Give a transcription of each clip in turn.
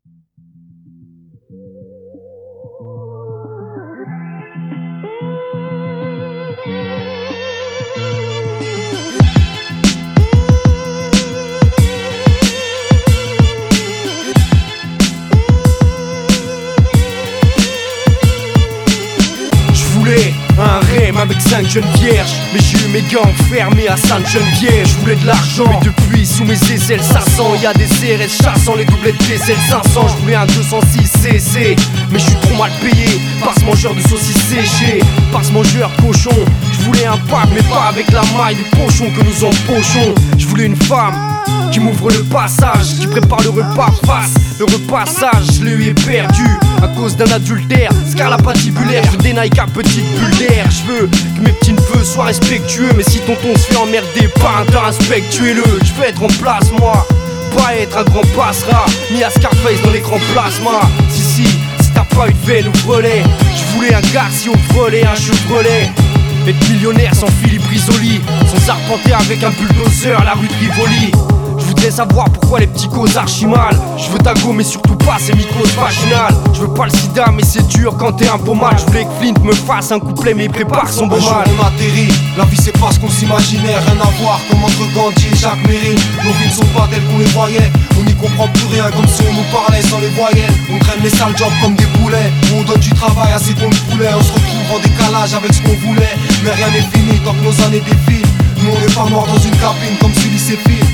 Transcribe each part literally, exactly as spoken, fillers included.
Un rêve avec cinq jeunes vierges, mais j'ai eu mes gars enfermés à Sainte-Geneviève. Je voulais de l'argent, mais depuis sous mes aisselles ça sent. Y'a des C R S chassant les doublettes D S L cinq cents. Je voulais un deux cent six C C, mais je suis trop mal payé par ce mangeur de saucisses séchées, par ce mangeur de cochon. Je voulais un pack, mais pas avec la maille du pochon que nous empochons. Je voulais une femme qui m'ouvre le passage, qui prépare le repas face. Le repassage, je l'ai eu perdu à cause d'un adultère. Scarlapatibulaire, je dénaille qu'à petite bulle d'air. Je veux que mes petits neveux soient respectueux, mais si tonton se fait emmerder par un tas, respectuez-le. Je veux être en place, moi, pas être un grand passera, mis à Scarface dans l'écran plasma. Si, si, si t'as pas eu de veine ou volet, je voulais un Garcia au volet, un Chevrolet. Être millionnaire sans Philippe Risoli, sans arpenter avec un bulldozer la rue de Rivoli. Je voudrais savoir pourquoi les petits causent archi mal. Je veux ta go mais surtout pas ces mycoses vaginales. Je veux pas le sida mais c'est dur quand t'es un beau mal. Je voulais que Flint me fasse un couplet mais il prépare son beau mal. On atterrit, la vie c'est pas ce qu'on s'imaginait. Rien à voir comme entre Gandhi et Jacques Mérine. Nos vies ne sont pas telles qu'on les voyait. On n'y comprend plus rien comme si on nous parlait sans les voyelles. On traîne les sales jobs comme des poulets. On donne du travail à ces cons de poulets. On se retrouve en décalage avec ce qu'on voulait. Mais rien n'est fini tant que nos années défilent. Nous on est pas morts dans une cabine comme celui c'est fil.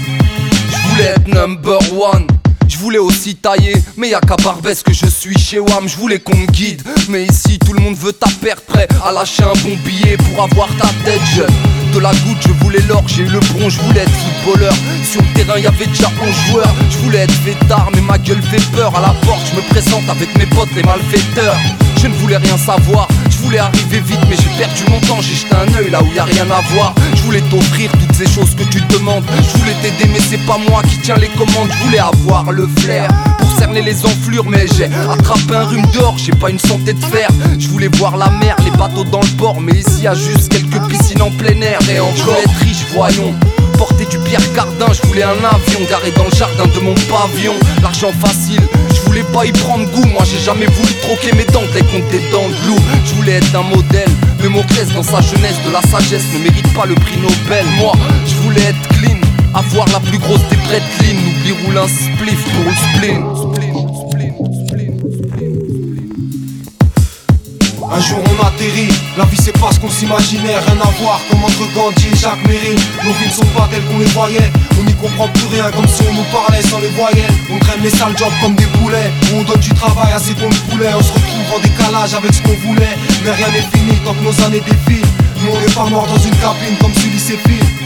Je voulais être number one, je voulais aussi tailler, mais y'a qu'à Barbès que je suis chez W A M. Je voulais qu'on me guide, mais ici tout le monde veut ta perte, prêt à lâcher un bon billet pour avoir ta tête jeune. De la goutte je voulais l'or, j'ai eu le bronze, je voulais être footballeur. Sur le terrain y'avait déjà onze joueurs, je voulais être fêtard mais ma gueule fait peur. À la porte je me présente avec mes potes les malfaiteurs. Je ne voulais rien savoir, je voulais arriver vite mais j'ai perdu mon temps. J'ai jeté un œil là où y a rien à voir. Je voulais t'offrir toutes ces choses que tu demandes. Je voulais t'aider mais c'est pas moi qui tiens les commandes. Je voulais avoir le flair pour cerner les enflures, mais j'ai attrapé un rhume d'or, j'ai pas une santé de fer. Je voulais voir la mer, les bateaux dans le port, mais ici y a juste quelques piscines en plein air. Et encore, je voulais être riche, voyons, porter du Pierre Cardin. Je voulais un avion garé dans le jardin de mon pavillon. L'argent facile, je voulais pas y prendre goût. Moi j'ai jamais voulu troquer mes dents contre des dents de loup. Je voulais être un modèle, mais Moclès dans sa jeunesse de la sagesse ne mérite pas le prix Nobel. Moi je voulais être clean, avoir la plus grosse des bretlines. N'oublie roule un spliff pour le spleen. Un jour on atterrit, la vie c'est pas ce qu'on s'imaginait. Rien à voir comme entre Gandhi et Jacques Mérine. Nos vies ne sont pas telles qu'on les voyait. On n'y comprend plus rien comme si on nous parlait sans les voyelles. On traîne les sales jobs comme des poulets. On donne du travail à ces cons de poulets. On se retrouve en décalage avec ce qu'on voulait. Mais rien n'est fini tant que nos années défilent. Nous on est pas morts dans une cabine comme celui c'est fil.